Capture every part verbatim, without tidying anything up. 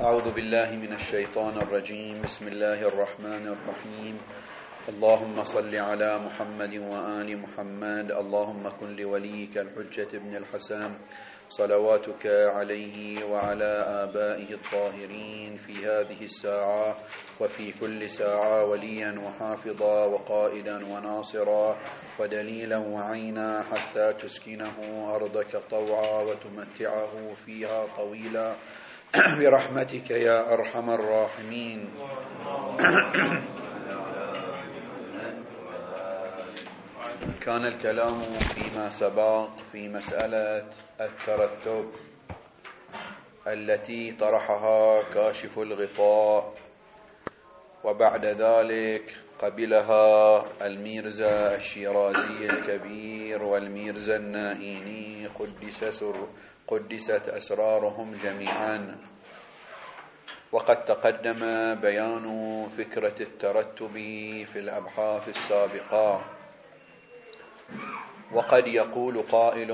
أعوذ بالله من الشيطان الرجيم. بسم الله الرحمن الرحيم. اللهم صل على محمد وآل محمد. اللهم كن لوليك الحجة ابن الحسن صلواتك عليه وعلى آبائه الطاهرين في هذه الساعة وفي كل ساعة وليا وحافظا وقائدا وناصرا ودليلا وعينا حتى تسكنه أرضك طوعا وتمتعه فيها طويلا برحمتك يا أرحم الراحمين. كان الكلام فيما سبق في مسألة الترتب التي طرحها كاشف الغطاء، وبعد ذلك قبلها الميرزا الشيرازي الكبير والميرزا النائيني قدس سر قدست أسرارهم جميعا. وقد تقدم بيان فكرة الترتب في الأبحاث السابقة. وقد يقول قائل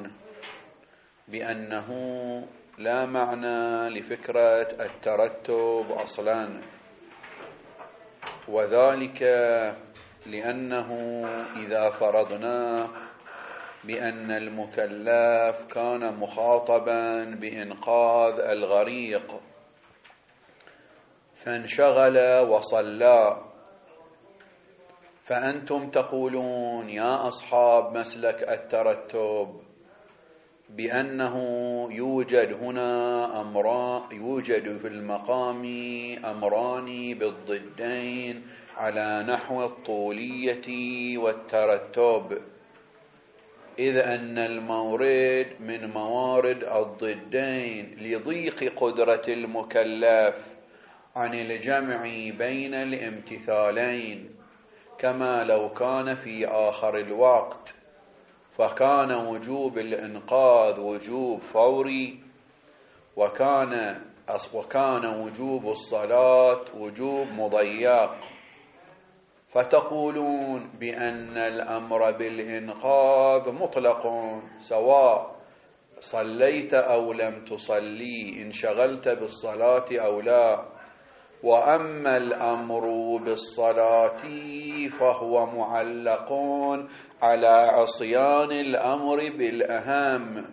بأنه لا معنى لفكرة الترتب أصلا، وذلك لأنه إذا فرضنا بأن المكلف كان مخاطبا بإنقاذ الغريق فانشغل وصلى، فأنتم تقولون يا أصحاب مسلك الترتب بأنه يوجد هنا أمران، يوجد في المقام أمران بالضدين على نحو الطولية والترتب، إذ أن المورد من موارد الضدين لضيق قدرة المكلف عن الجمع بين الامتثالين، كما لو كان في آخر الوقت فكان وجوب الإنقاذ وجوب فوري، وكان وكان وجوب الصلاة وجوب مضيق، فتقولون بأن الأمر بالإنقاذ مطلق سواء صليت أو لم تصلي، انشغلت بالصلاة أو لا. وأما الأمر بالصلاة فهو معلق على عصيان الأمر بالأهم.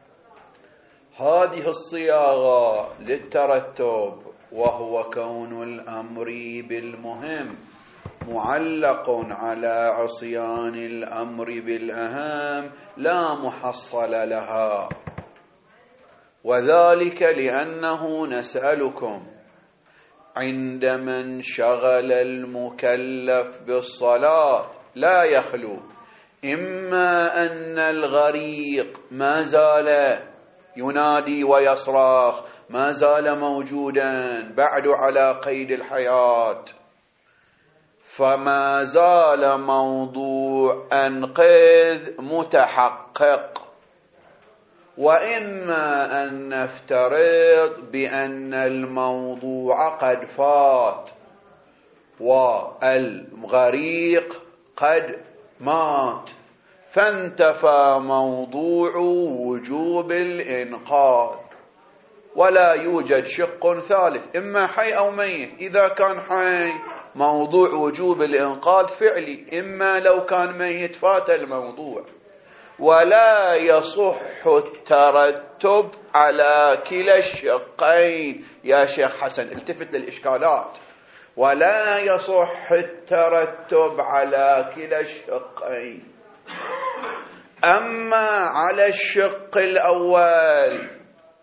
هذه الصياغة للترتب وهو كون الأمر بالمهم معلق على عصيان الأمر بالأهم لا محصل لها، وذلك لأنه نسألكم عندما انشغل المكلف بالصلاة لا يخلو إما أن الغريق ما زال ينادي ويصرخ، ما زال موجودا بعد على قيد الحياة، فما زال موضوع أنقذ متحقق، وإما أن نفترض بأن الموضوع قد فات والغريق قد مات، فانتفى موضوع وجوب الإنقاذ، ولا يوجد شق ثالث إما حي أو ميت. إذا كان حي موضوع وجوب الإنقاذ فعلي، إما لو كان ميت فات الموضوع. ولا يصح الترتب على كلا الشقين. يا شيخ حسن التفت للإشكالات. ولا يصح الترتب على كلا الشقين. أما على الشق الأول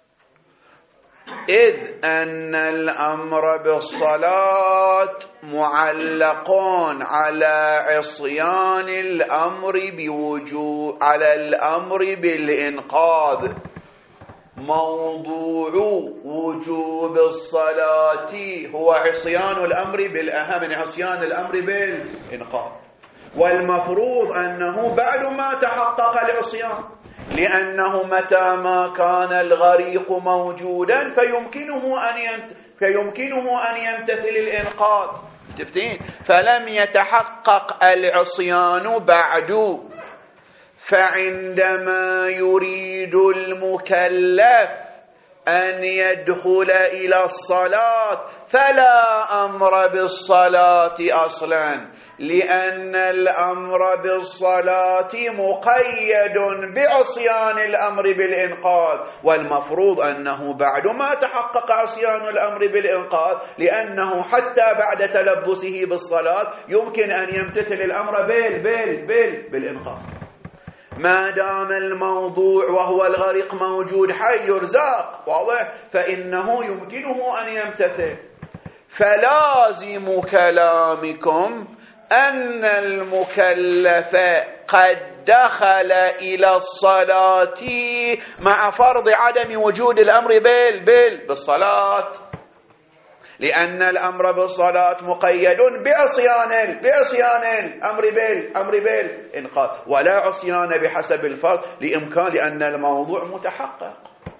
إذ أن الأمر بالصلاة معلق على عصيان الأمر بوجوب على الأمر بالإنقاذ، موضوع وجوب الصلاة هو عصيان الأمر بالأهم، يعني عصيان الأمر بالإنقاذ، والمفروض أنه بعد ما تحقق العصيان، لأنه متى ما كان الغريق موجودا فيمكنه أن ينت... فيمكنه أن يمتثل الإنقاذ. تفتين؟ فلم يتحقق العصيان بعد، فعندما يريد المكلف أن يدخل إلى الصلاة فلا أمر بالصلاة أصلا، لأن الأمر بالصلاة مقيد بعصيان الأمر بالإنقاذ، والمفروض أنه بعد ما تحقق عصيان الأمر بالإنقاذ، لأنه حتى بعد تلبسه بالصلاة يمكن أن يمتثل الأمر بال بال بال بالإنقاذ. ما دام الموضوع وهو الغريق موجود حي يرزاق واضح، فإنه يمكنه أن يمتثل. فلازم كلامكم أن المكلف قد دخل إلى الصلاة مع فرض عدم وجود الأمر بال بال بالصلاة، لأن الأمر بالصلاة مقيد بعصيان بعصيان الأمر بالأمر بالإنقاذ، ولا عصيان بحسب الفرض لإمكان لأن الموضوع متحقق.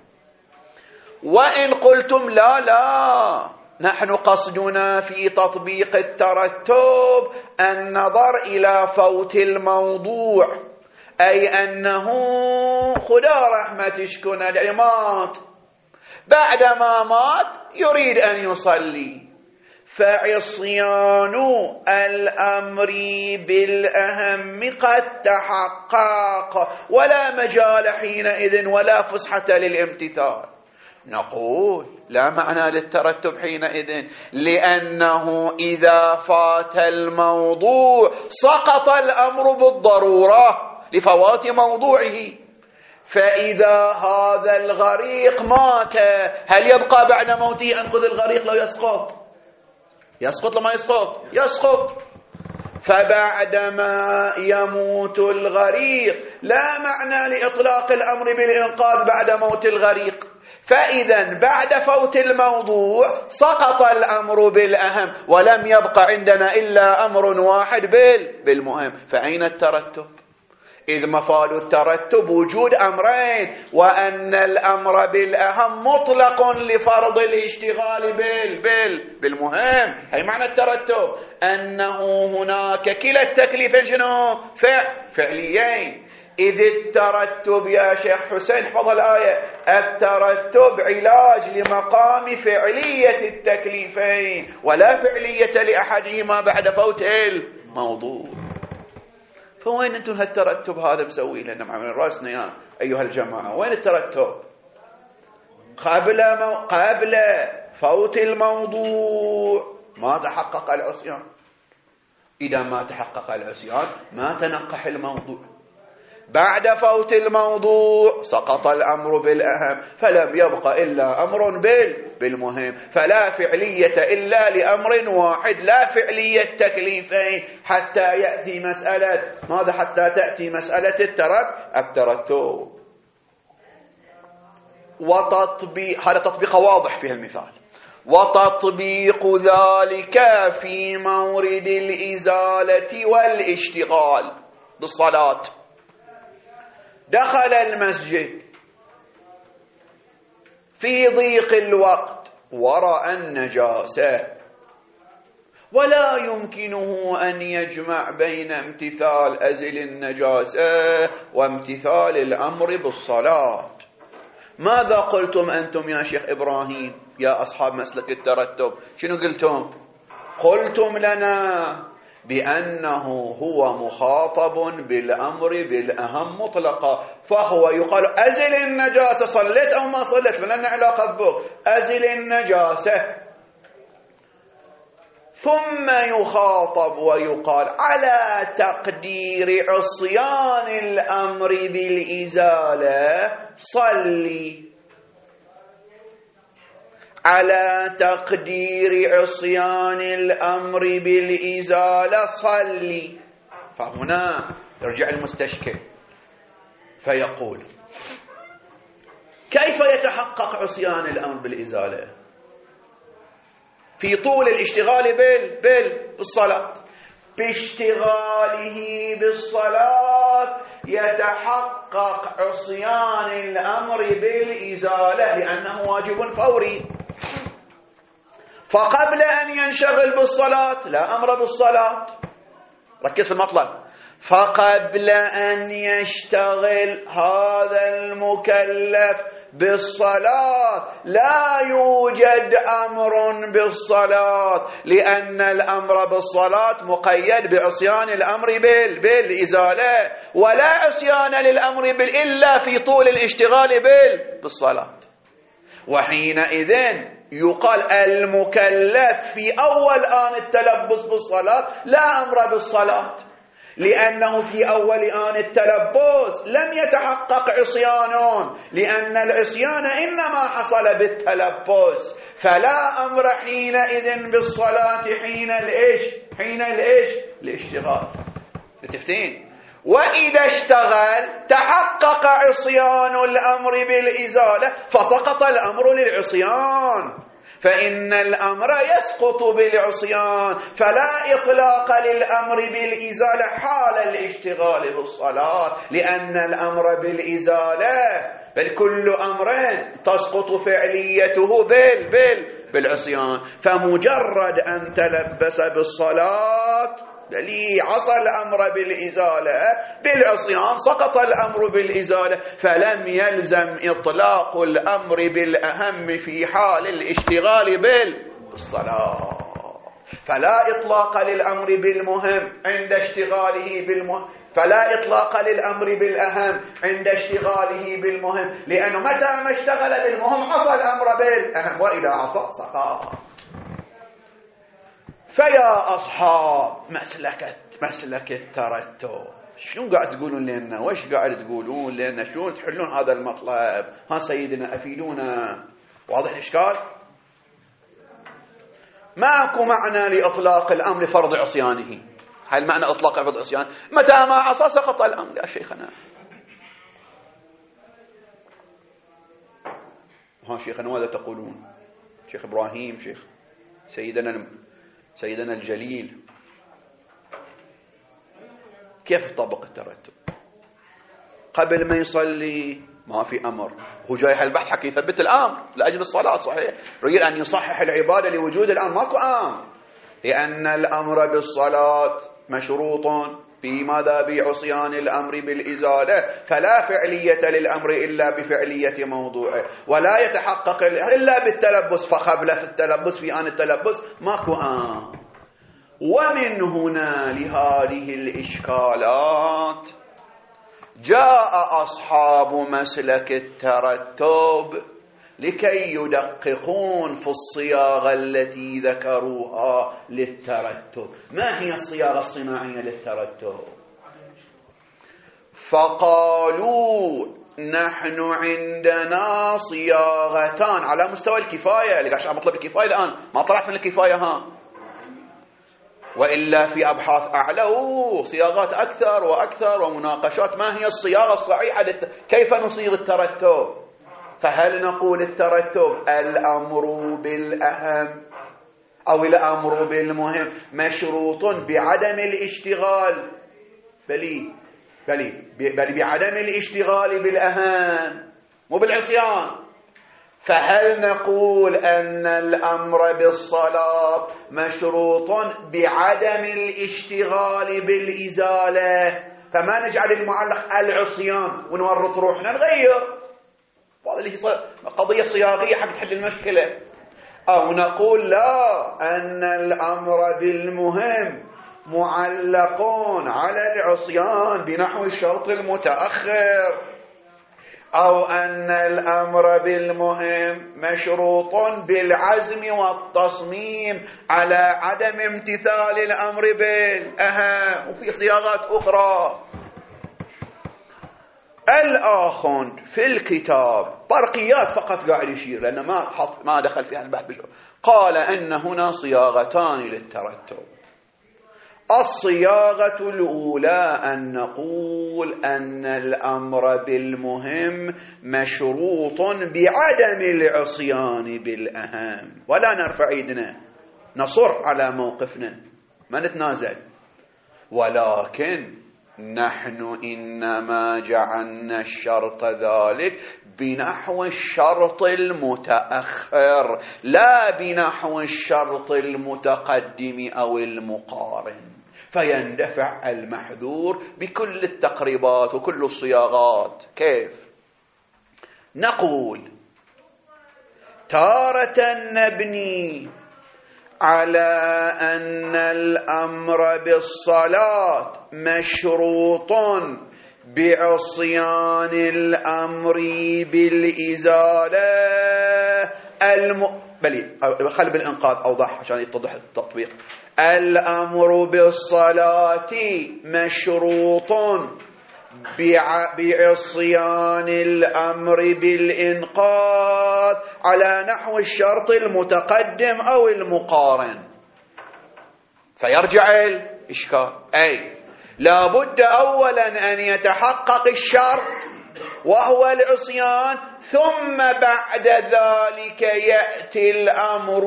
وإن قلتم لا لا نحن قصدنا في تطبيق الترتب النظر إلى فوت الموضوع، أي أنه خدا رحمتش كن العماد بعدما مات يريد أن يصلي، فعصيان الأمر بالأهم قد تحقق ولا مجال حينئذ ولا فسحة للامتثال. نقول لا معنى للترتب حينئذ، لأنه إذا فات الموضوع سقط الأمر بالضرورة لفوات موضوعه. فإذا هذا الغريق مات هل يبقى بعد موته أنقذ الغريق؟ لا يسقط، يسقط لما يسقط يسقط. فبعدما يموت الغريق لا معنى لإطلاق الأمر بالإنقاذ بعد موت الغريق، فإذا بعد فوت الموضوع سقط الأمر بالأهم ولم يبقى عندنا إلا أمر واحد بالمهم. فأين الترتب؟ إذ مفاد الترتب وجود أمرين، وأن الأمر بالأهم مطلق لفرض الاشتغال بال بال بالمهم. هي معنى الترتب، أنه هناك كلا التكليفين شنو؟ فعل فعليين. إذ الترتب يا شيخ حسين حفظ الآية، الترتب علاج لمقام فعلية التكليفين ولا فعلية لأحدهما بعد فوت الموضوع. فوين انتم هالترتب هذا مسوي لنا معامل راسنا يا ايها الجماعه؟ وين الترتب؟ قبل مو... قبل فوت الموضوع ما تحقق العصيان. اذا ما تحقق العصيان ما تنقح الموضوع. بعد فوت الموضوع سقط الأمر بالأهم فلم يبق إلا أمر بالمهم، فلا فعلية إلا لأمر واحد، لا فعلية تكليفين حتى يأتي مسألة ماذا؟ حتى تأتي مسألة الترتب. وتطبيق هذا تطبيق واضح في المثال. وتطبيق ذلك في مورد الإزالة والاشتغال بالصلاة. دخل المسجد في ضيق الوقت ورأى النجاسة ولا يمكنه أن يجمع بين امتثال أزل النجاسة وامتثال الأمر بالصلاة. ماذا قلتم أنتم يا شيخ إبراهيم يا أصحاب مسلك الترتب؟ شنو قلتم؟ قلتم لنا بأنه هو مخاطب بالأمر بالأهم مطلقا، فهو يقال أزل النجاسة، صليت أو ما صليت فلنا علاقة بك، أزل النجاسة، ثم يخاطب ويقال على تقدير عصيان الأمر بالإزالة صلي، على تقدير عصيان الأمر بالإزالة صلي. فهنا يرجع المستشكل فيقول كيف يتحقق عصيان الأمر بالإزالة في طول الاشتغال بال بال بالصلاة؟ باشتغاله بالصلاة يتحقق عصيان الأمر بالإزالة لأنه واجب فوري. فقبل أن ينشغل بالصلاة لا أمر بالصلاة، ركز في المطلب، فقبل أن يشتغل هذا المكلف بالصلاة لا يوجد أمر بالصلاة، لأن الأمر بالصلاة مقيد بعصيان الأمر بال بالإزالة، ولا عصيان للأمر بال إلا في طول الاشتغال بال بالصلاة. وحينئذ يقال المكلف في أول آن التلبس بالصلاة لا أمر بالصلاة، لأنه في أول آن التلبس لم يتحقق عصيان، لأن العصيان إنما حصل بالتلبس، فلا أمر حينئذ بالصلاة حين الإيش حين الإيش الاشتغال. تفتين؟ وإذا اشتغل تحقق عصيان الأمر بالإزالة فسقط الأمر للعصيان، فإن الأمر يسقط بالعصيان، فلا إطلاق للأمر بالإزالة حال الاشتغال بالصلاة، لأن الأمر بالإزالة بل كل أمر تسقط فعليته بال بال بالعصيان، فمجرد أن تلبس بالصلاة بلي عصى الأمر بالإزالة بالعصيان سقط الأمر بالإزالة، فلم يلزم إطلاق الأمر بالأهم في حال الاشتغال بالصلاة. فلا إطلاق للأمر بالمهم عند اشتغاله بالمهم، فلا إطلاق للأمر بالأهم عند اشتغاله بالمهم، لأنه متى ما اشتغل بالمهم عصى الأمر بالأهم، وإذا عصى سقط. فيا أصحاب مسلكة مسلك الترتب، شنو قاعد تقولون لنا؟ وش قاعد تقولون لنا؟ شلون تحلون هذا المطلب؟ ها سيدنا أفيدونا. واضح الإشكال؟ ماكو معنى لإطلاق الأمر فرض عصيانه. هل معنى إطلاق فرض عصيان؟ متى ما عصى سقط الأمر يا شيخنا. ها شيخنا ماذا تقولون؟ شيخ إبراهيم، شيخ سيدنا سيدنا الجليل، كيف يطبق الترتب؟ قبل ما يصلي ما في أمر، هو جاي البحث حق يثبت الأمر لأجل الصلاة، صحيح، يريد أن يصحح العبادة لوجود الأمر، ماكو أمر، لأن الأمر بالصلاة مشروط في ماذا؟ بعصيان الأمر بالإزالة، فلا فعلية للأمر إلا بفعلية موضوعه، ولا يتحقق إلا بالتلبس، فقبل في التلبس في آن التلبس ماكو آن. ومن هنا لهذه الإشكالات جاء أصحاب مسلك الترتب لكي يدققون في الصياغة التي ذكروها للترتب. ما هي الصياغة الصناعية للترتب؟ فقالوا نحن عندنا صياغتان على مستوى الكفاية، لقاش مطلب الكفاية الآن ما طلعت من الكفاية، ها وإلا في أبحاث أعلى صياغات أكثر وأكثر ومناقشات. ما هي الصياغة الصحيحة للت... كيف نصيغ الترتب؟ فهل نقول الترتب الأمر بالأهم أو الأمر بالمهم مشروط بعدم الاشتغال بلي بلي بل بعدم الاشتغال بالأهم مو بالعصيان؟ فهل نقول أن الأمر بالصلاة مشروط بعدم الاشتغال بالإزالة، فما نجعل المعلق العصيان ونورط روحنا نغير؟ هذه قضية صياغية حق تحل المشكلة. أو نقول لا، أن الأمر بالمهم معلق على العصيان بنحو الشرط المتأخر، أو أن الأمر بالمهم مشروط بالعزم والتصميم على عدم امتثال الأمر بالأهم، وفي صياغات أخرى. الآخر في الكتاب برقيات فقط قاعد يشير لأنه ما حط ما دخل فيها البحث بشغل. قال أن هنا صياغتان للترتب. الصياغة الأولى أن نقول أن الأمر بالمهم مشروط بعدم العصيان بالأهم، ولا نرفع ايدنا، نصر على موقفنا ما نتنازل، ولكن نحن إنما جعلنا الشرط ذلك بنحو الشرط المتأخر لا بنحو الشرط المتقدم أو المقارن، فيندفع المحذور بكل التقريبات وكل الصياغات. كيف؟ نقول تارة نبني على أن الأمر بالصلاة مشروط بعصيان الأمر بالإزالة الم... بلي خلي بالإنقاذ أوضح عشان يتضح التطبيق. الأمر بالصلاة مشروط بعصيان الأمر بالإنقاذ على نحو الشرط المتقدم أو المقارن. فيرجع الإشكال، أي لا بد أولا أن يتحقق الشرط وهو العصيان، ثم بعد ذلك يأتي الأمر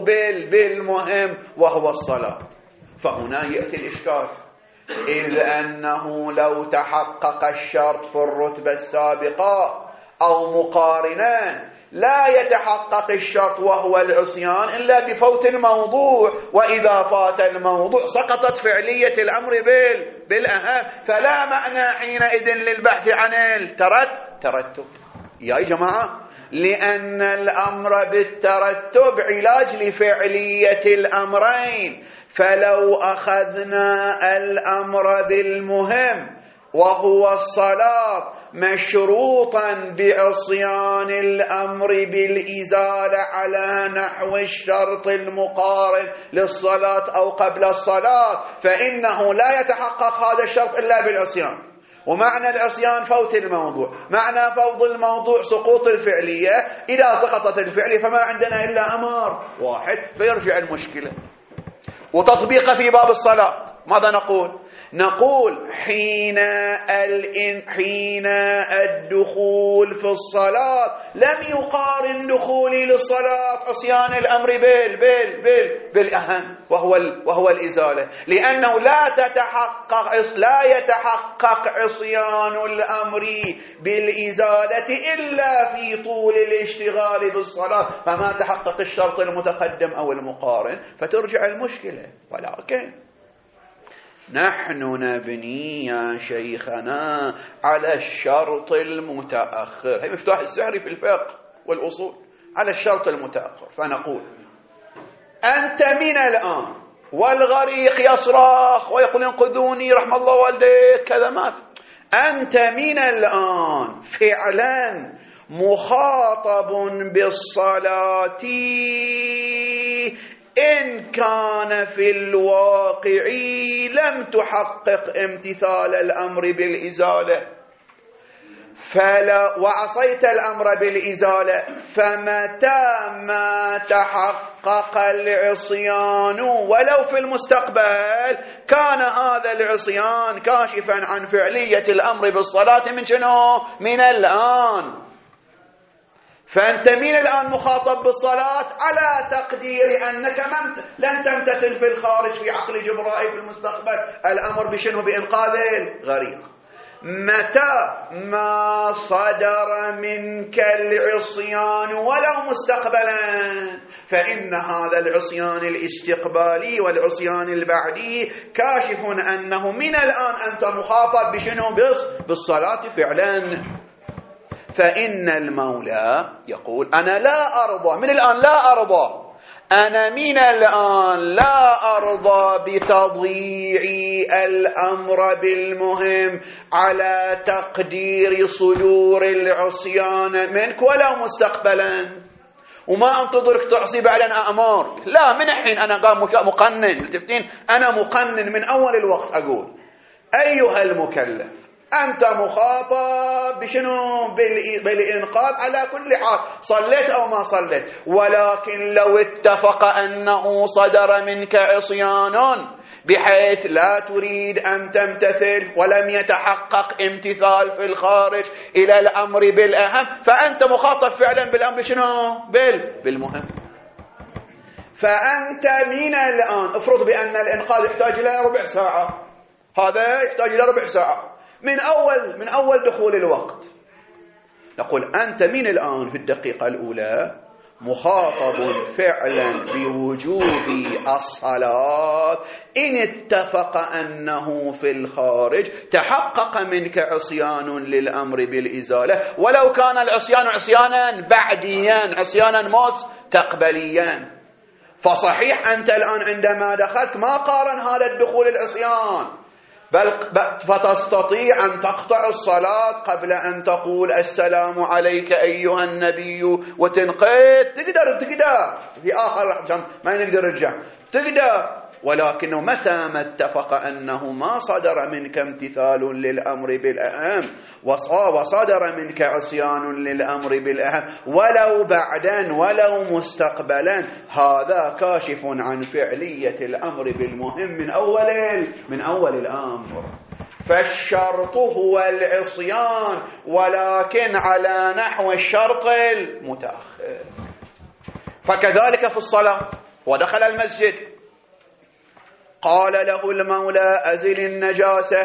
بالمهم وهو الصلاة. فهنا يأتي الإشكال، إذ أنه لو تحقق الشرط في الرتبة السابقة أو مقارنان لا يتحقق الشرط وهو العصيان إلا بفوت الموضوع، وإذا فات الموضوع سقطت فعلية الأمر بالأهم، فلا معنى حينئذ للبحث عن الترتب. يا جماعة، لأن الأمر بالترتب علاج لفعلية الأمرين. فلو أخذنا الأمر بالمهم وهو الصلاة مشروطا بعصيان الأمر بالإزالة على نحو الشرط المقارن للصلاة أو قبل الصلاة، فإنه لا يتحقق هذا الشرط إلا بالعصيان. ومعنى العصيان فوت الموضوع، معنى فوض الموضوع سقوط الفعلية. إذا سقطت الفعلية فما عندنا إلا أمر واحد، فيرجع المشكلة. وتطبيق في باب الصلاة ماذا نقول؟ نقول حين حين الدخول في الصلاة لم يقارن دخولي للصلاة عصيان الأمر بال بال بال بالأهم وهو وهو الإزالة، لأنه لا تتحقق لا يتحقق عصيان الأمر بالإزالة إلا في طول الاشتغال بالصلاة، فما تحقق الشرط المتقدم أو المقارن، فترجع المشكلة. ولكن نحن نبني يا شيخنا على الشرط المتأخر، هي مفتاح السحر في الفقه والأصول، على الشرط المتأخر. فنقول أنت من الآن والغريق يصرخ ويقول انقذوني رحم الله والديك كذا، ما في. أنت من الآن فعلا مخاطب بالصلاة إن كان في الواقع لم تحقق امتثال الأمر بالإزالة، فلا وعصيت الأمر بالإزالة، فمتى ما تحقق العصيان ولو في المستقبل كان هذا العصيان كاشفا عن فعلية الأمر بالصلاة من شنو؟ من الآن. فأنت من الآن مخاطب بالصلاة على تقدير أنك لن تمتثل في الخارج في عقل جبرائي في المستقبل الأمر بشنه؟ بإنقاذ الغريق. متى ما صدر منك العصيان ولو مستقبلا، فإن هذا العصيان الاستقبالي والعصيان البعدي كاشف أنه من الآن أنت مخاطب بشنه؟ بالصلاة فعلا. فإن المولى يقول أنا لا أرضى من الآن، لا أرضى أنا من الآن لا أرضى بتضييع الأمر بالمهم على تقدير صدور العصيان منك ولو مستقبلا، وما أنتظرك تعصي بعد أن أأمرك، لا، من الحين أنا قام مقنن، أنا مقنن من أول الوقت. أقول أيها المكلف أنت مخاطب بشنو؟ بالإنقاذ على كل حال، صليت أو ما صليت. ولكن لو اتفق أنه صدر منك عصيان بحيث لا تريد أن تمتثل ولم يتحقق امتثال في الخارج إلى الأمر بالأهم، فأنت مخاطب فعلا بالأمر شنو؟ بالمهم. فأنت من الآن افرض بأن الإنقاذ يحتاج إلى ربع ساعة، هذا يحتاج إلى ربع ساعة من أول من أول دخول الوقت. نقول أنت من الآن في الدقيقة الأولى مخاطب فعلا بوجوب الصلاة إن اتفق أنه في الخارج تحقق منك عصيان للأمر بالإزالة، ولو كان العصيان عصيانا بعديا، عصيانا مستقبليا. فصحيح أنت الآن عندما دخلت ما قارن هذا الدخول العصيان، بل فتستطيع أن تقطع الصلاة قبل أن تقول السلام عليك أيها النبي وتنقيت. تقدر تقدر في آخر ما نقدر نرجع تقدر، ولكنه متى ما اتفق أنه ما صدر منك امتثال للأمر بالأهم وصدر منك عصيان للأمر بالأهم ولو بعدا ولو مستقبلا، هذا كاشف عن فعلية الأمر بالمهم من أول من أول الأمر. فالشرط هو العصيان، ولكن على نحو الشرط المتأخر. فكذلك في الصلاة، ودخل المسجد قال له المولى أزل النجاسة،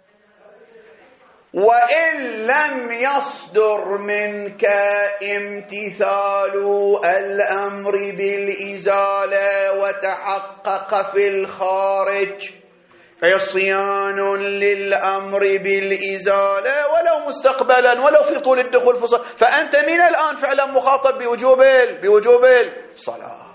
وإن لم يصدر منك امتثال الأمر بالإزالة وتحقق في الخارج عصيان للأمر بالإزالة ولو مستقبلا ولو في طول الدخول في الصلاة، فأنت من الآن فعلا مخاطب بوجوب بوجوب الصلاة.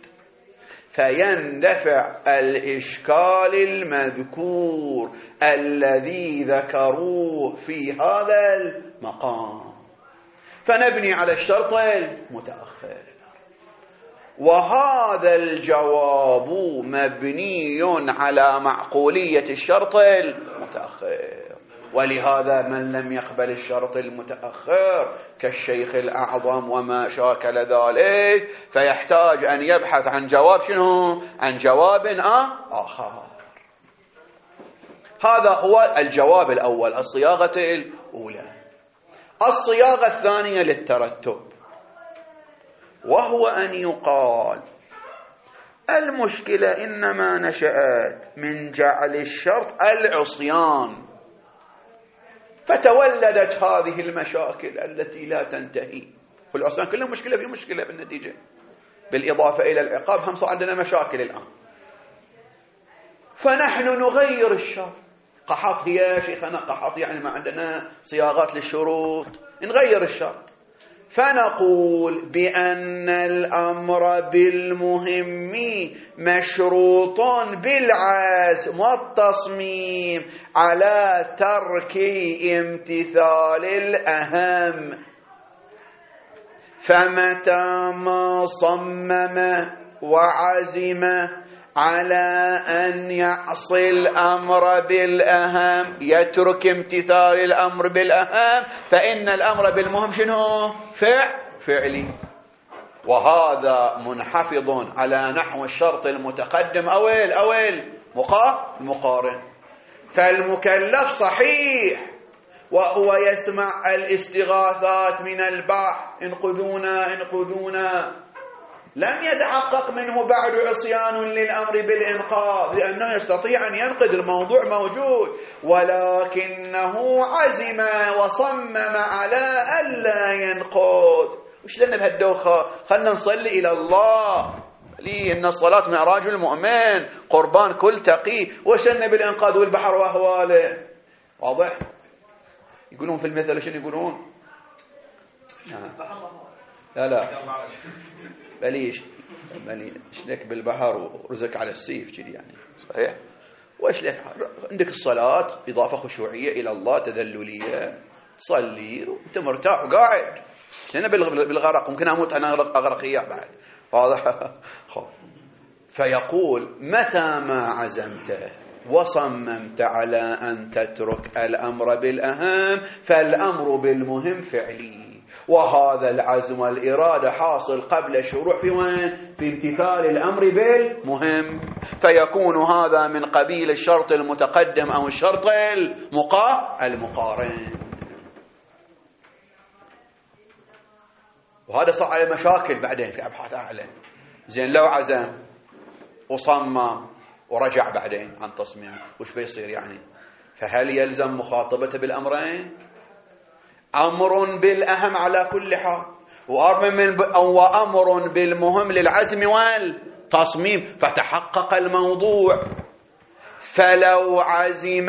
فيندفع الإشكال المذكور الذي ذكروه في هذا المقام، فنبني على الشرط المتأخر. وهذا الجواب مبني على معقولية الشرط المتأخر، ولهذا من لم يقبل الشرط المتأخر كالشيخ الأعظم وما شاكل ذلك فيحتاج أن يبحث عن جواب شنو؟ عن جواب آخر. هذا هو الجواب الأول، الصياغة الأولى. الصياغة الثانية للترتب، وهو أن يقال المشكلة إنما نشأت من جعل الشرط العصيان، فتولدت هذه المشاكل التي لا تنتهي. والعصيان كلها مشكلة في مشكلة بالنتيجة، بالإضافة إلى العقاب هم صار عندنا مشاكل الآن. فنحن نغير الشرط. قحط هي شيخنا قحط، يعني ما عندنا صياغات للشروط، نغير الشرط فنقول بأن الأمر بالمهم مشروط بالعزم والتصميم على ترك امتثال الأهم، فمتى ما صمم وعزم على أن يعصي الأمر بالأهم يترك امتثال الأمر بالأهم، فإن الأمر بالمهم شنو؟ فعل فعلي. وهذا منحفظ على نحو الشرط المتقدم أو أو المقارن. فالمكلف صحيح وهو يسمع الاستغاثات من البحر انقذونا انقذونا، لم يتحقق منه بعد عصيان للأمر بالإنقاذ، لأنه يستطيع أن ينقذ، الموضوع موجود، ولكنه عزم وصمم على ألا ينقذ. وش لنا بهالدوخة؟ خلنا نصلي إلى الله، لي إن الصلاة معراج المؤمن قربان كل تقي، وش لنا بالإنقاذ والبحر وأهواله؟ واضح؟ يقولون في المثل شنو يقولون؟ لا لا بليش بليش لك بالبحر ورزق على السيف كذي يعني، صحيح؟ وايش لك عندك الصلاة إضافة خشوعية إلى الله تذللية، تصلي وأنت مرتاح وقاعد. لأن بالغرق ممكن أموت أنا أغرقية بعد، واضح؟ فيقول متى ما عزمت وصممت على أن تترك الأمر بالأهم فالأمر بالمهم فعلي، وهذا العزم والإرادة حاصل قبل الشروع في وين؟ في امتثال الأمر بالمهم، فيكون هذا من قبيل الشرط المتقدم أو الشرط المقارن. وهذا صار على مشاكل بعدين في أبحاث أعلى. زين لو عزم وصمم ورجع بعدين عن تصميمه وش بيصير يعني؟ فهل يلزم مخاطبته بالأمرين؟ أمر بالأهم على كل حال، وأمر بالمهم للعزم والتصميم، فتحقق الموضوع. فلو عزم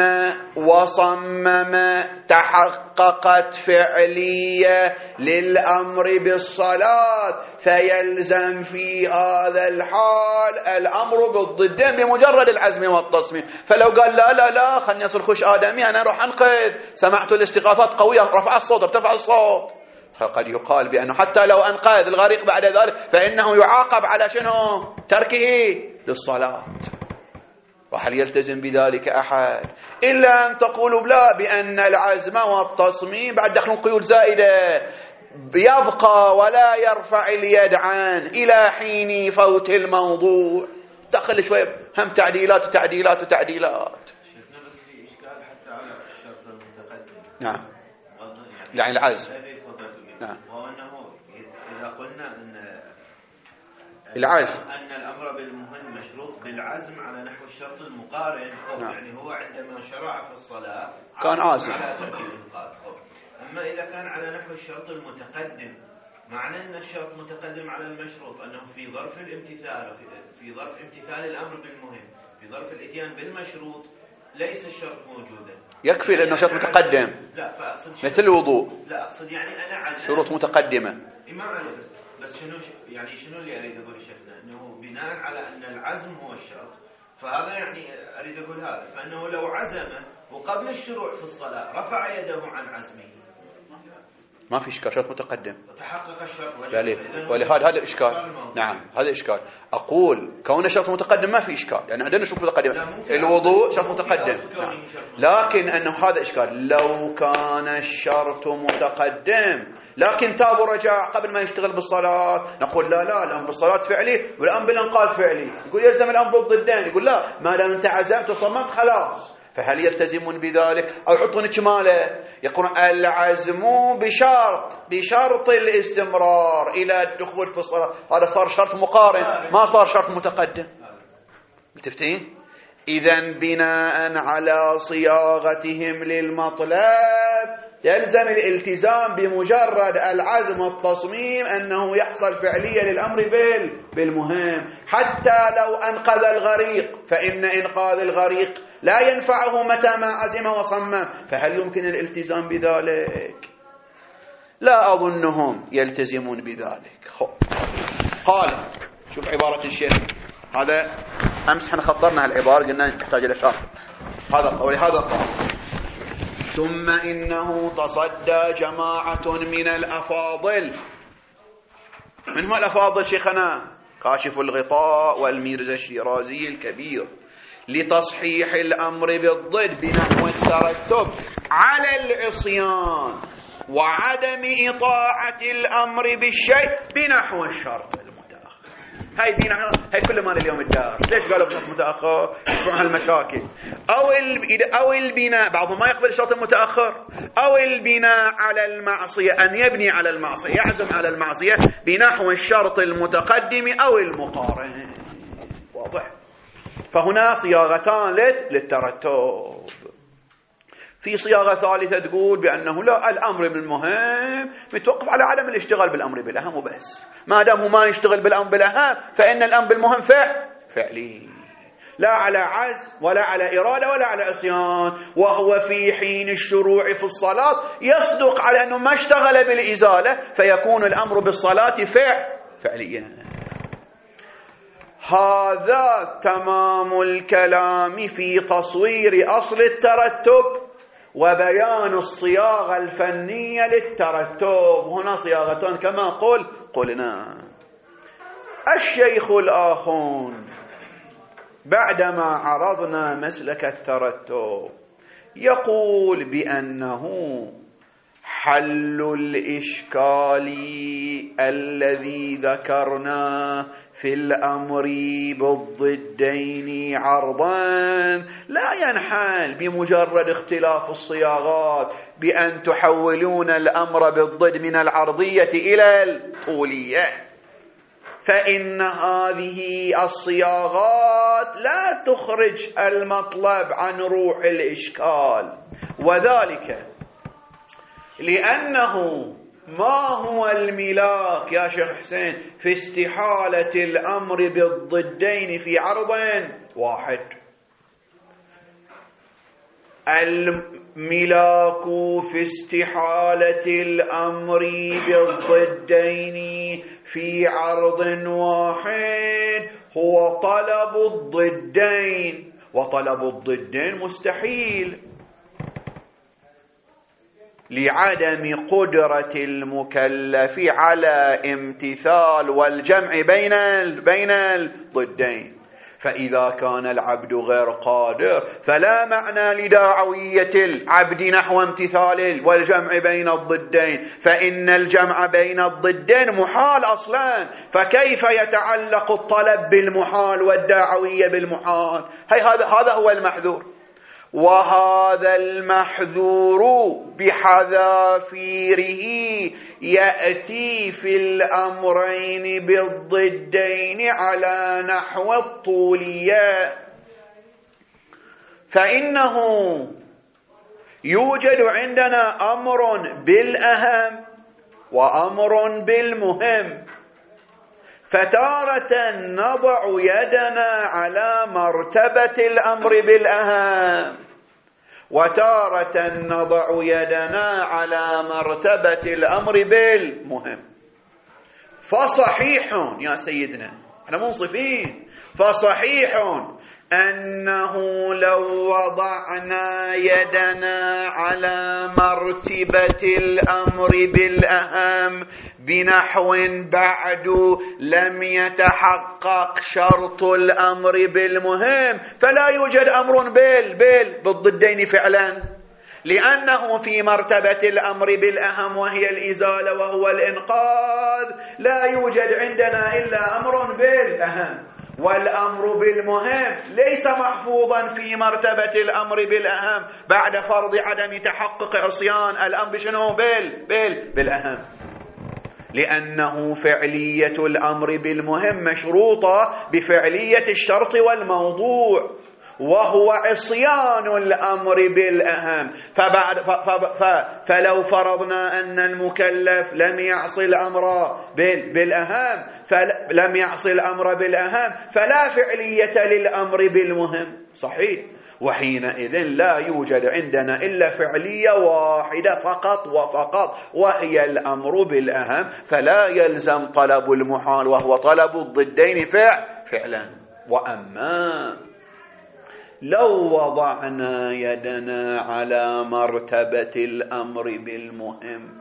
وصمم تحققت فعلية للأمر بالصلاة، فيلزم في هذا الحال الأمر بالضدين بمجرد العزم والتصميم. فلو قال لا لا لا خلني أصل خش آدمي، أنا أروح أنقذ، سمعت الاستغاثات قوية، رفع الصوت ارتفع الصوت، فقد يقال بأنه حتى لو أنقذ الغريق بعد ذلك فإنه يعاقب على شنو؟ تركه للصلاة. وهل يلتزم بذلك أحد؟ إلا أن تقولوا لا، بأن العزم والتصميم بعد دخل قيود زائدة يبقى ولا يرفع اليد عن إلى حين فوت الموضوع. دخل شوية هم تعديلات وتعديلات وتعديلات. شيخنا بس في إشكال حتى على الشرط المتقدم. نعم. يعني العزم. نعم. وهو أنه إذا قلنا أن العزم أن الأمر بالمهم مشروط بالعزم على نحو الشرط المقارن. نعم. يعني هو عندما شرع في الصلاة كان عازم على ترتيب المقارن. أما إذا كان على نحو الشرط المتقدم، معنى أن الشرط متقدم على المشروط أنه في ظرف الامتثال، في ظرف امتثال الأمر بالمهم، في ظرف الإتيان بالمشروط ليس الشرط موجودا. يكفي لأنه شرط متقدم. لا، فأقصد مثل الوضوء. لا، أقصد يعني أنا عزم شروط متقدمة. ما عليه، بس بس شنو يعني شنو اللي أريد أقول شيخنا؟ أنه بناء على أن العزم هو الشرط، فهذا يعني أريد أقول هذا، فأنه لو عزم وقبل الشروع في الصلاة رفع يده عن عزمه ما في إشكال، شرط متقدم تحقق الشرط. ولهذا هذا الإشكال. نعم هذا إشكال. أقول كون شرط متقدم ما في إشكال، يعني عندنا شرط متقدم، الوضوء شرط متقدم. نعم. لكن أنه هذا إشكال لو كان الشرط متقدم لكن تاب ورجع قبل ما يشتغل بالصلاة، نقول لا لا الأمر بالصلاة فعلي والأمر بالإنقاذ فعلي. يقول يلزم الأمر بالضدين، يقول لا ما دام أنت عزمت وصممت خلاص. فهل يلتزمون بذلك أو يحطون إجماله؟ يقولون العزم بشرط بشرط الاستمرار إلى الدخول في الصلاة، هذا صار شرط مقارن ما صار شرط متقدم. متفتين؟ إذن بناء على صياغتهم للمطلب يلزم الالتزام بمجرد العزم والتصميم أنه يحصل فعليا للأمر بالمهم، حتى لو أنقذ الغريق، فإن إنقاذ الغريق لا ينفعه متى ما عزم وصمم. فهل يمكن الالتزام بذلك؟ لا أظنهم يلتزمون بذلك. قال شوف عبارة الشيخ، هذا أمس احنا خطرنا العبارة قلنا نحتاج إلى شرح. هذا قولي هذا قال ثم إنه تصدى جماعة من الأفاضل. من هم الأفاضل شيخنا؟ كاشف الغطاء والميرزا الشيرازي الكبير لتصحيح الأمر بالضد بنحو الترتب على العصيان وعدم إطاعة الأمر بالشيء بنحو الشرط المتأخر. هاي بنحو هاي كل ما اليوم الدارس ليش قالوا بشرط متأخر؟ يشرح المشاكل. أو أو البناء، بعضهم ما يقبل الشرط المتأخر، أو البناء على المعصية، أن يبني على المعصية، يعزم على المعصية بنحو الشرط المتقدم أو المقارن. واضح؟ فهنا صياغتان للترتب. في صياغة ثالثة تقول بأنه لا، الأمر بالمهم متوقف على عدم الاشتغال بالأمر بالأهم وبس. ما دام ما يشتغل بالأمر بالأهم فإن الأمر بالمهم فعل فعلي، لا على عزم ولا على إرادة ولا على عصيان. وهو في حين الشروع في الصلاة يصدق على أنه ما اشتغل بالإزالة فيكون الأمر بالصلاة فعل فعليا. هذا تمام الكلام في تصوير أصل الترتب وبيان الصياغة الفنية للترتب. هنا صياغتان كما قل قلنا. الشيخ الآخون بعدما عرضنا مسلك الترتب يقول بأنه حل الإشكال الذي ذكرناه في الأمر بالضدين عرضا لا ينحل بمجرد اختلاف الصياغات بأن تحولون الأمر بالضد من العرضية إلى الطولية، فإن هذه الصياغات لا تخرج المطلب عن روح الإشكال، وذلك لأنه ما هو الملاك يا شيخ حسين في استحالة الأمر بالضدين في عرض واحد؟ الملاك في استحالة الأمر بالضدين في عرض واحد هو طلب الضدين، وطلب الضدين مستحيل لعدم قدرة المكلف على امتثال والجمع بين بين الضدين. فإذا كان العبد غير قادر فلا معنى لداعوية العبد نحو امتثال والجمع بين الضدين، فإن الجمع بين الضدين محال أصلا، فكيف يتعلق الطلب بالمحال والداعوية بالمحال؟ هي هذا هذا هو المحذور، وهذا المحذور بحذافيره يأتي في الأمرين بالضدين على نحو الطولية. فإنه يوجد عندنا أمر بالأهم وأمر بالمهم، فتارة نضع يدنا على مرتبة الأمر بالأهم، وتارة نضع يدنا على مرتبة الأمر بالمهم. فصحيح يا سيدنا، احنا منصفين، فصحيح أنه لو وضعنا يدنا على مرتبة الأمر بالأهم بنحو بعد لم يتحقق شرط الأمر بالمهم، فلا يوجد أمر بال بال بالضدين فعلا، لأنه في مرتبة الأمر بالأهم وهي الإزالة وهو الإنقاذ لا يوجد عندنا إلا أمر بالأهم، والأمر بالمهم ليس محفوظا في مرتبة الأمر بالأهم بعد فرض عدم تحقق عصيان الأمر بشنو بال بال بالأهم، لأنه فعلية الأمر بالمهم مشروطة بفعلية الشرط والموضوع، وهو عصيان الأمر بالأهم. فبعد ف ف ف فلو فرضنا أن المكلف لم يعصي الأمر بالأهم فلم يعصي الأمر بالأهم فلا فعلية للأمر بالمهم، صحيح، وحينئذ لا يوجد عندنا إلا فعلية واحدة فقط وفقط وهي الأمر بالأهم، فلا يلزم طلب المحال وهو طلب الضدين فعلا. وأما لو وضعنا يدنا على مرتبة الأمر بالمهم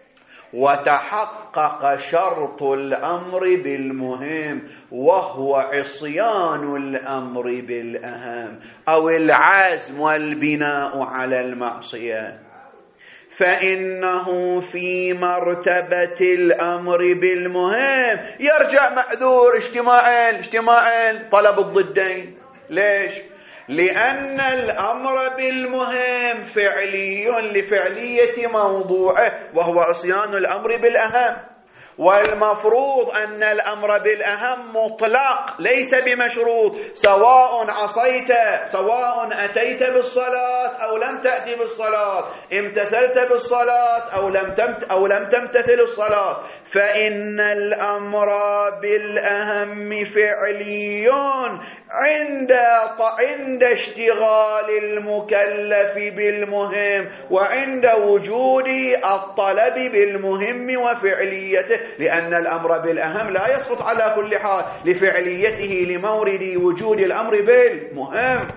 وتحقق شرط الأمر بالمهم وهو عصيان الأمر بالأهم أو العزم والبناء على المعصية، فإنه في مرتبة الأمر بالمهم يرجع معذور اجتماعين اجتماعين طلب الضدين. ليش؟ لأن الأمر بالمهم فعلي لفعلية موضوعه وهو عصيان الأمر بالأهم، والمفروض أن الأمر بالأهم مطلق ليس بمشروط، سواء عصيت سواء أتيت بالصلاة أو لم تأتي بالصلاة، امتثلت بالصلاة أو لم تمت أو لم تمتثل الصلاة، فإن الأمر بالأهم فعلي عند عند اشتغال المكلف بالمهم وعند وجود الطلب بالمهم وفعليته، لأن الأمر بالأهم لا يسقط على كل حال لفعليته لمورد وجود الأمر بالمهم.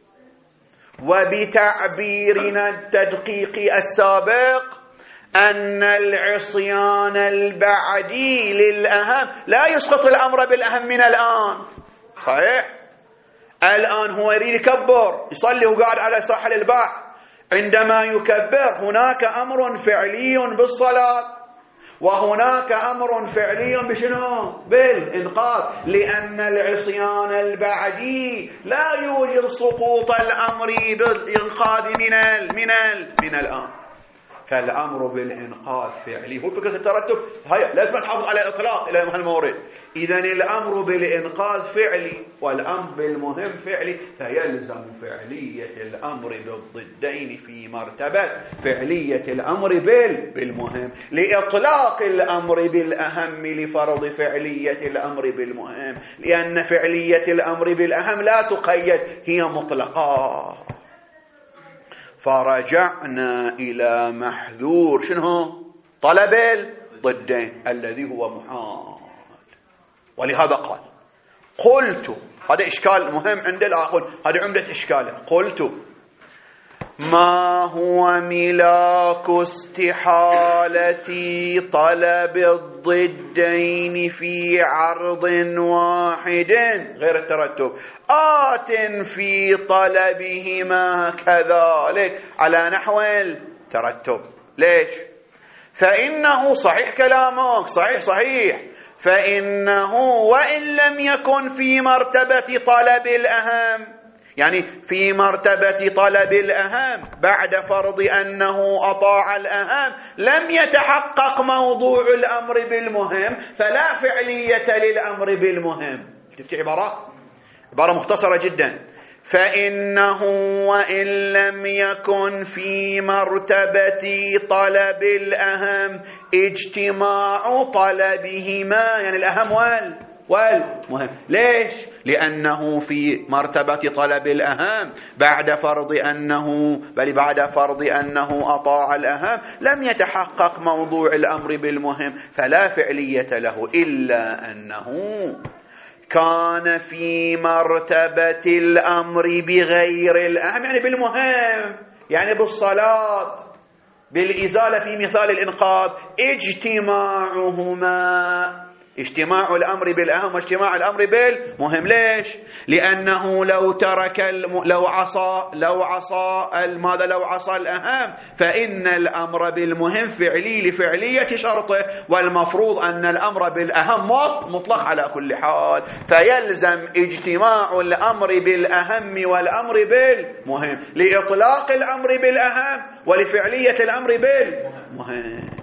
وبتعبيرنا التدقيق السابق أن العصيان البعدي للأهم لا يسقط الأمر بالأهم من الآن، صحيح؟ الآن هو يريد يكبر يصلي وقاعد على ساحل البحر، عندما يكبر هناك أمر فعلي بالصلاة وهناك أمر فعلي بشنو؟ بالإنقاذ، لأن العصيان البعدي لا يوجد سقوط الأمر بالإنقاذ من ال من ال من الآن. فالأمر بالإنقاذ فعلي. هو فكرة الترتب هيا لازم نحافظ على الإطلاق إلى هالمورد. إذن الأمر بالإنقاذ فعلي والأمر بالمهم فعلي، فيلزم فعلية الأمر بالضدين في مرتبة فعلية الأمر بالمهم، لإطلاق الأمر بالأهم لفرض فعلية الأمر بالمهم، لأن فعلية الأمر بالأهم لا تقيد، هي مطلقة. فرجعنا إلى محذور شنو؟ طلب الضدين الذي هو محال. ولهذا قال قلت، هذا إشكال مهم عند الآخر، هذا عمدة إشكاله. قلت ما هو ملاك استحالة طلب الضدين في عرض واحد غير الترتب آت في طلبهما كذلك على نحو الترتب. ليش؟ فإنه صحيح كلامك، صحيح صحيح، فإنه وإن لم يكن في مرتبة طلب الأهم، يعني في مرتبة طلب الأهم بعد فرض أنه أطاع الأهم، لم يتحقق موضوع الأمر بالمهم، فلا فعلية للأمر بالمهم. شفت عبارة؟ عبارة مختصرة جدا. فإنه وإن لم يكن في مرتبة طلب الأهم اجتماع طلبهما، يعني الأهم وال والمهم. ليش؟ لأنه في مرتبة طلب الأهم بعد فرض أنه بل بعد فرض أنه أطاع الأهم لم يتحقق موضوع الأمر بالمهم، فلا فعلية له، إلا أنه كان في مرتبة الأمر بغير الأهم، يعني بالمهم، يعني بالصلاة، بالإزالة في مثال الإنقاذ، اجتماعهما، اجتماع الأمر بالأهم واجتماع الأمر بالمهم. ليش؟ لأنه لو ترك الم... لو عصى لو عصى ماذا لو عصى الأهم فإن الأمر بالمهم فعلي لفعلية شرطه، والمفروض أن الأمر بالأهم مطلق على كل حال، فيلزم اجتماع الأمر بالأهم والأمر بالمهم لإطلاق الأمر بالأهم ولفعلية الأمر بالمهم.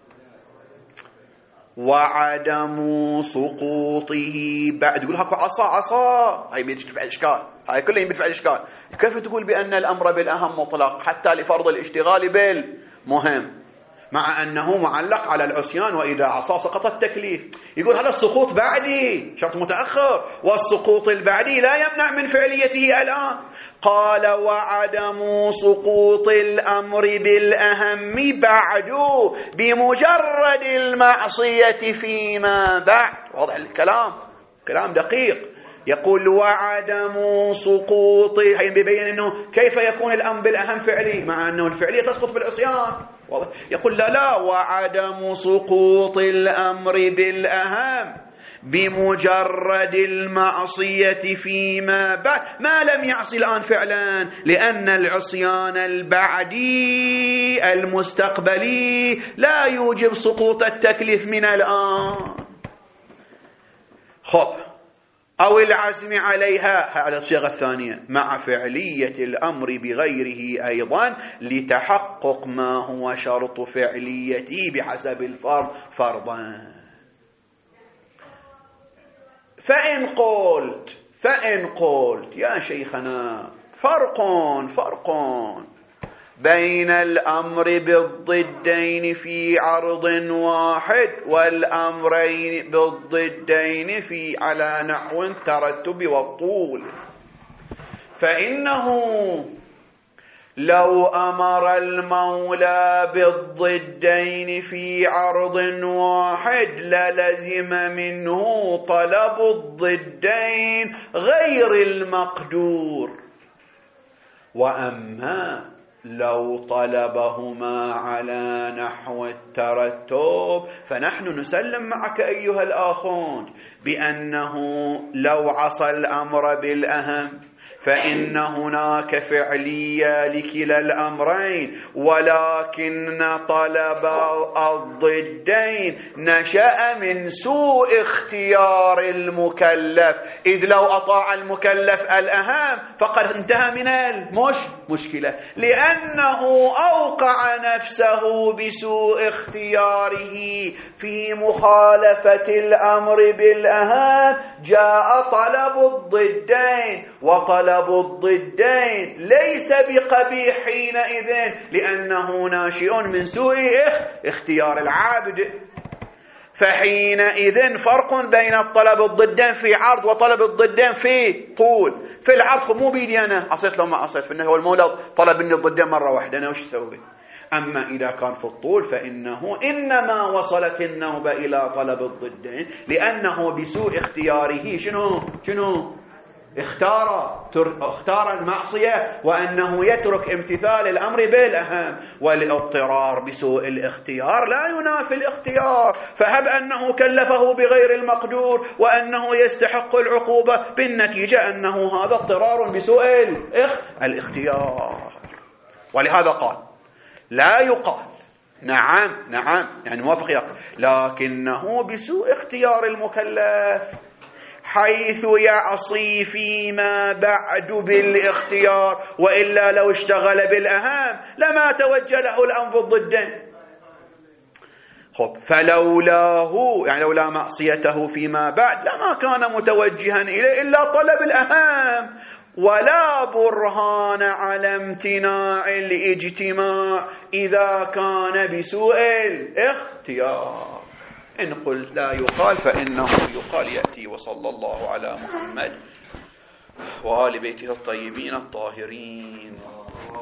وعدم سقوطه بعد يقول هكو عصا عصا، هاي بيدفع الإشكال، هاي كلها بيدفع الإشكال. كيف تقول بأن الأمر بالأهم مطلق حتى لفرض الاشتغال بالمهم مع أنه معلق على العصيان وإذا عصى سقط التكليف؟ يقول هذا السقوط بعدي، شرط متأخر، والسقوط البعدي لا يمنع من فعليته الآن. قال وعدم سقوط الأمر بالأهم بعد بمجرد المعصية فيما بعد. واضح الكلام، كلام دقيق. يقول وعدم سقوط، هي بيبين انه كيف يكون الامر بالاهم فعلي مع انه الفعليه تسقط بالعصيان. واضح. يقول لا لا وعدم سقوط الامر بالاهم بمجرد المعصيه فيما بعد، ما لم يعصي الان فعلا، لان العصيان البعدي المستقبلي لا يوجب سقوط التكليف من الان. خب أو العزم عليها على الصيغة الثانية مع فعلية الأمر بغيره أيضا لتحقق ما هو شرط فعليته بحسب الفرض فرضا. فإن قلت فإن قلت يا شيخنا فرق فرق بين الأمر بالضدين في عرض واحد والأمرين بالضدين في على نحو الترتب والطول. فإنه لو أمر المولى بالضدين في عرض واحد للزم منه طلب الضدين غير المقدور، وأما لو طلبهما على نحو الترتب فنحن نسلم معك أيها الآخون بأنه لو عصى الأمر بالأهم فإن هناك فعلية لكلا الأمرين، ولكن طلب الضدين نشأ من سوء اختيار المكلف، إذ لو أطاع المكلف الأهم فقد انتهى من المش مشكلة، لأنه أوقع نفسه بسوء اختياره في مخالفة الأمر بالأهم. جاء طلب الضدين، وطلب الضدين ليس بقبيح حينئذ، لأنه ناشئ من سوء اختيار العبد. فحينئذ فرق بين الطلب الضدين في عرض وطلب الضدين في طول. في العرض مو بيدي أنا عصيت لو ما عصيت، في النهي والمولد طلب مني الضدين مرة واحدة، أنا وش سوي؟ أما إذا كان في الطول فإنه إنما وصلت النوبة إلى طلب الضدين، لأنه بسوء اختياره شنو شنو اختار اختار المعصية، وأنه يترك امتثال الأمر بالأهم. والاضطرار بسوء الاختيار لا ينافي الاختيار، فهب أنه كلفه بغير المقدور وأنه يستحق العقوبة، بالنتيجة أنه هذا اضطرار بسوء الاختيار. ولهذا قال لا يقال نعم نعم يعني موافق يقل، لكنه بسوء اختيار المكلف، حيث يعصي فيما بعد بالاختيار، وإلا لو اشتغل بالأهم لما توجه له الأمر الضدين. خب فلولاه يعني لولا معصيته فيما بعد لما كان متوجها إليه إلا طلب الأهم، ولا برهان على امتناع الاجتماع إذا كان بسوء الاختيار. إن قلت لا يقال فإنه يقال يأتي. وصلى الله على محمد وآل بيته الطيبين الطاهرين.